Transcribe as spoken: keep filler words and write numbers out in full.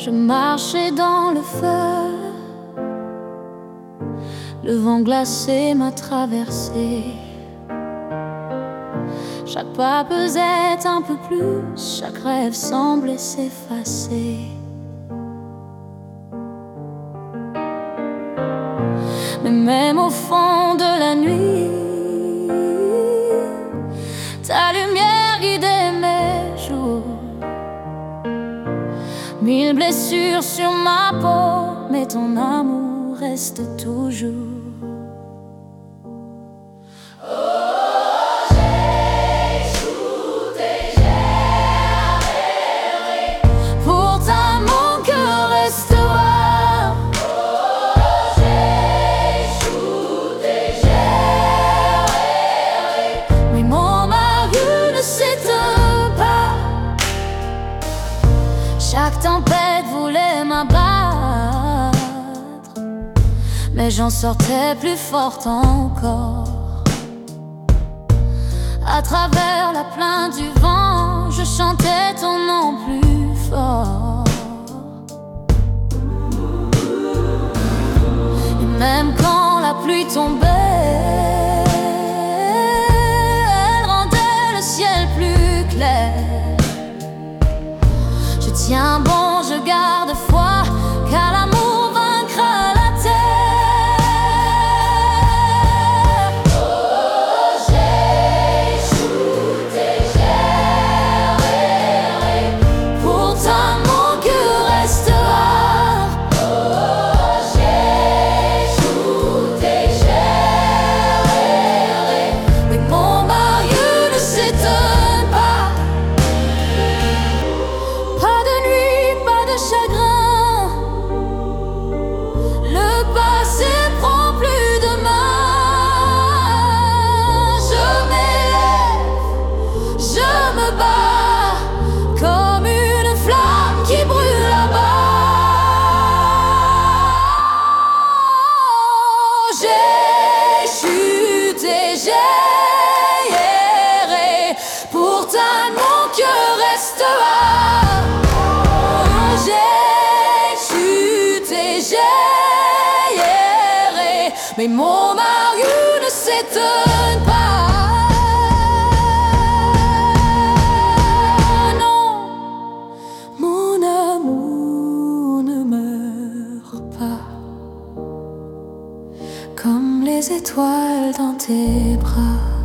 Je marchais dans le feu, le vent glacé m'a traversé. Chaque pas pesait un peu plus, chaque rêve semblait s'effacer. Mais même au fond de la nuit, ta lumière guidait mes jours. Mille blessures sur ma peau, mais ton amour reste toujours. Chaque tempête voulait m'abattre, mais j'en sortais plus forte encore. À travers la plainte du vent, je chantais ton nom plus fort. Et même quand la pluie tombait, elle rendait le ciel plus clair. Tiens bon, je garde foi, car l'amour vaincra la terre. Oh, j'ai échoué, j'ai erré, pourtant mon cœur restera. Oh, j'ai échoué, j'ai erré, mais mon mari ne s'étonne pas. Chagrin, le passé prend plus de main. Je m'élève, je me bats comme une flamme qui brûle là-bas. J'ai chuté, j'ai erré, pourtant mon cœur restera. Mais mon mari ne s'étonne pas. Non, mon amour ne meurt pas, comme les étoiles dans tes bras.